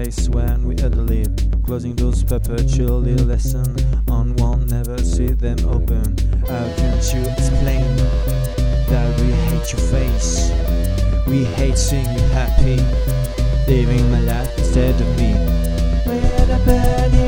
face when we had to leave. Closing doors perpetually lesson on one, never see them open. How can't you explain that we hate your face? We hate seeing you happy, living my life instead of me. We had a bad